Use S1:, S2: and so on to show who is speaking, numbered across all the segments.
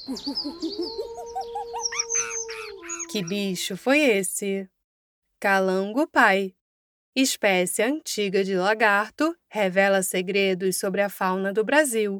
S1: Que bicho foi esse? Calango-pai, espécie antiga de lagarto, revela segredos sobre a fauna do Brasil.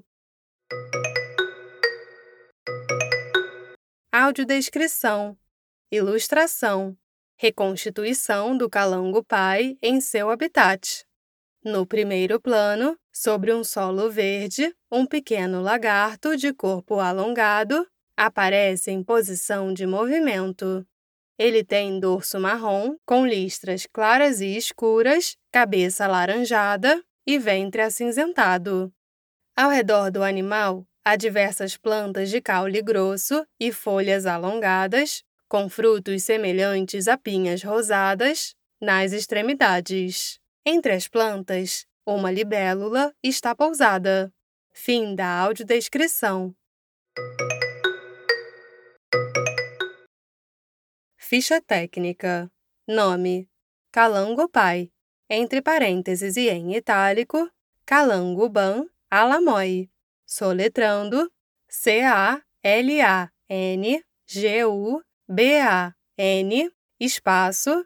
S1: Audiodescrição, ilustração, reconstituição do calango-pai em seu habitat. No primeiro plano, sobre um solo verde, um pequeno lagarto de corpo alongado aparece em posição de movimento. Ele tem dorso marrom, com listras claras e escuras, cabeça alaranjada e ventre acinzentado. Ao redor do animal, há diversas plantas de caule grosso e folhas alongadas, com frutos semelhantes a pinhas rosadas nas extremidades. Entre as plantas, uma libélula está pousada. Fim da audiodescrição. Ficha técnica. Nome: calango-pai. Entre parênteses e em itálico, calango-ban alamoi. Soletrando: CALANGUBAN espaço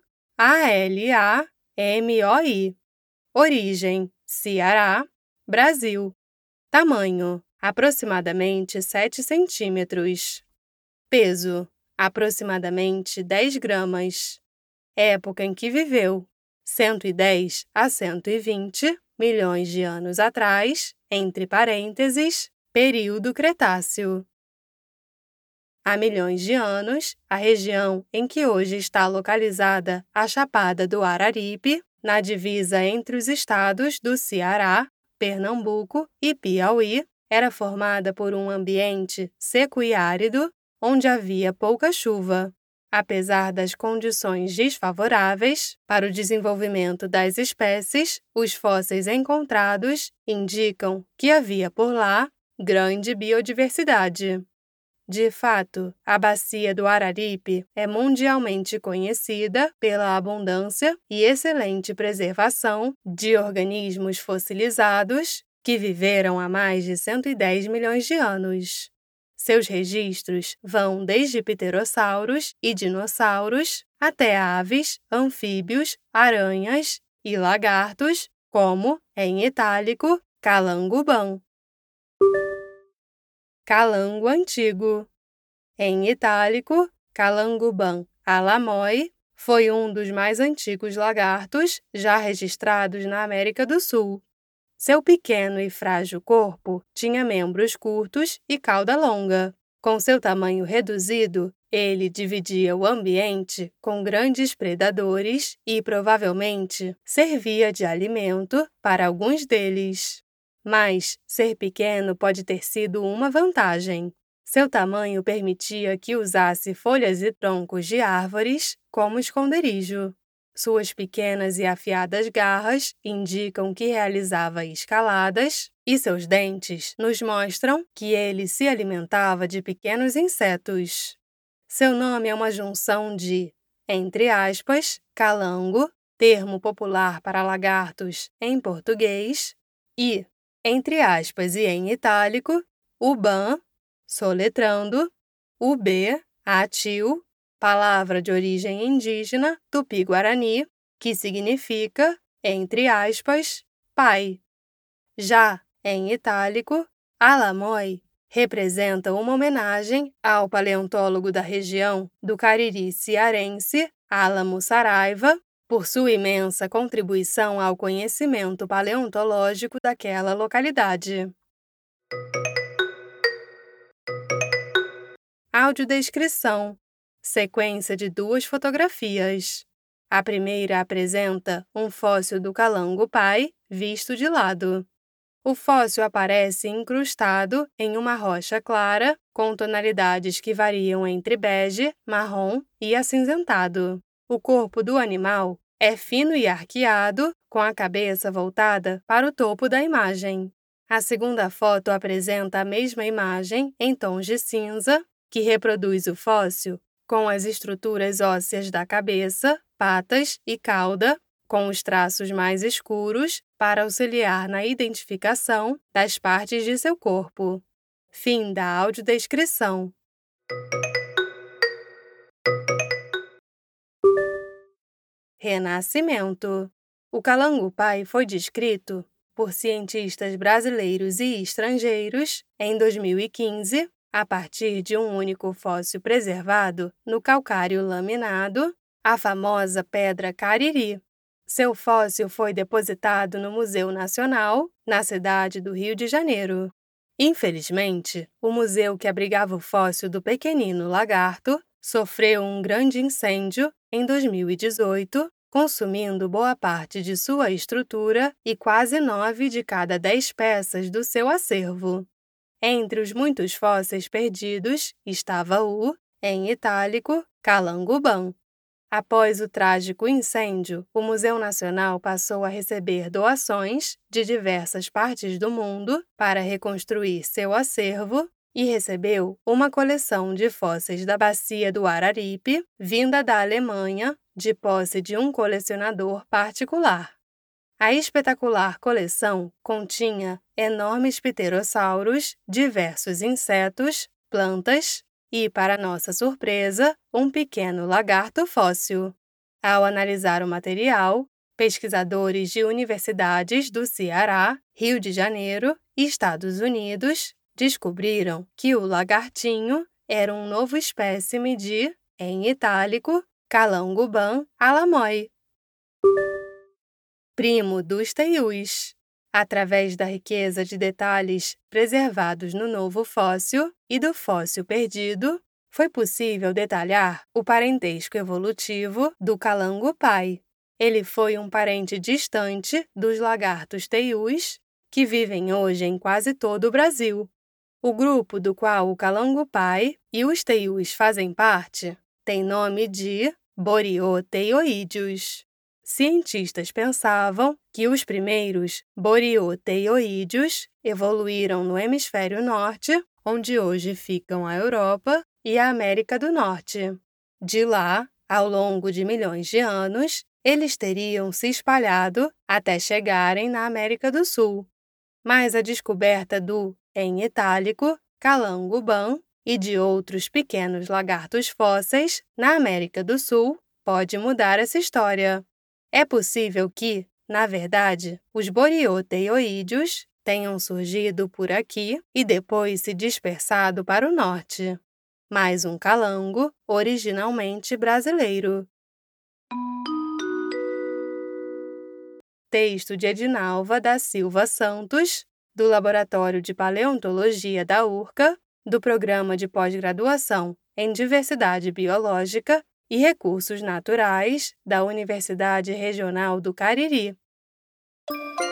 S1: ALAMOI. Origem: Ceará, Brasil. Tamanho: aproximadamente 7 centímetros. Peso: aproximadamente 10 gramas. Época em que viveu: 110 a 120 milhões de anos atrás, entre parênteses, período Cretáceo. Há milhões de anos, a região em que hoje está localizada a Chapada do Araripe, na divisa entre os estados do Ceará, Pernambuco e Piauí, era formada por um ambiente seco e árido, onde havia pouca chuva. Apesar das condições desfavoráveis para o desenvolvimento das espécies, os fósseis encontrados indicam que havia por lá grande biodiversidade. De fato, a bacia do Araripe é mundialmente conhecida pela abundância e excelente preservação de organismos fossilizados que viveram há mais de 110 milhões de anos. Seus registros vão desde pterossauros e dinossauros até aves, anfíbios, aranhas e lagartos, como, em itálico, calango-ban. Calango antigo. Em itálico, calango-ban alamoi foi um dos mais antigos lagartos já registrados na América do Sul. Seu pequeno e frágil corpo tinha membros curtos e cauda longa. Com seu tamanho reduzido, ele dividia o ambiente com grandes predadores e, provavelmente, servia de alimento para alguns deles. Mas ser pequeno pode ter sido uma vantagem. Seu tamanho permitia que usasse folhas e troncos de árvores como esconderijo. Suas pequenas e afiadas garras indicam que realizava escaladas e seus dentes nos mostram que ele se alimentava de pequenos insetos. Seu nome é uma junção de, entre aspas, calango, termo popular para lagartos em português, e, entre aspas e em itálico, uban, soletrando, ub, atil, palavra de origem indígena tupi-guarani, que significa, entre aspas, pai. Já, em itálico, alamoi representa uma homenagem ao paleontólogo da região do Cariri cearense, Álamo Saraiva, por sua imensa contribuição ao conhecimento paleontológico daquela localidade. Audiodescrição. Sequência de 2 fotografias. A primeira apresenta um fóssil do calango-pai visto de lado. O fóssil aparece incrustado em uma rocha clara, com tonalidades que variam entre bege, marrom e acinzentado. O corpo do animal é fino e arqueado, com a cabeça voltada para o topo da imagem. A segunda foto apresenta a mesma imagem em tons de cinza, que reproduz o fóssil com as estruturas ósseas da cabeça, patas e cauda, com os traços mais escuros para auxiliar na identificação das partes de seu corpo. Fim da audiodescrição. Renascimento. O calango-pai foi descrito por cientistas brasileiros e estrangeiros em 2015, a partir de um único fóssil preservado no calcário laminado, a famosa Pedra Cariri. Seu fóssil foi depositado no Museu Nacional, na cidade do Rio de Janeiro. Infelizmente, o museu que abrigava o fóssil do pequenino lagarto sofreu um grande incêndio em 2018, consumindo boa parte de sua estrutura e quase 9 de cada 10 peças do seu acervo. Entre os muitos fósseis perdidos estava o, em itálico, calango-ban. Após o trágico incêndio, o Museu Nacional passou a receber doações de diversas partes do mundo para reconstruir seu acervo e recebeu uma coleção de fósseis da Bacia do Araripe, vinda da Alemanha, de posse de um colecionador particular. A espetacular coleção continha enormes pterossauros, diversos insetos, plantas e, para nossa surpresa, um pequeno lagarto fóssil. Ao analisar o material, pesquisadores de universidades do Ceará, Rio de Janeiro e Estados Unidos descobriram que o lagartinho era um novo espécime de, em itálico, calango-ban alamoi, primo dos teius. Através da riqueza de detalhes preservados no novo fóssil e do fóssil perdido, foi possível detalhar o parentesco evolutivo do calango-pai. Ele foi um parente distante dos lagartos teius, que vivem hoje em quase todo o Brasil. O grupo do qual o calango-pai e os teius fazem parte tem nome de borioteioídeos. Cientistas pensavam que os primeiros borioteioídeos evoluíram no hemisfério norte, onde hoje ficam a Europa e a América do Norte. De lá, ao longo de milhões de anos, eles teriam se espalhado até chegarem na América do Sul. Mas a descoberta do, em itálico, calango-ban e de outros pequenos lagartos fósseis na América do Sul pode mudar essa história. É possível que, na verdade, os borioteioídeos tenham surgido por aqui e depois se dispersado para o norte. Mais um calango, originalmente brasileiro. Texto de Edinalva da Silva Santos, do Laboratório de Paleontologia da URCA, do Programa de Pós-Graduação em Diversidade Biológica e Recursos Naturais da Universidade Regional do Cariri.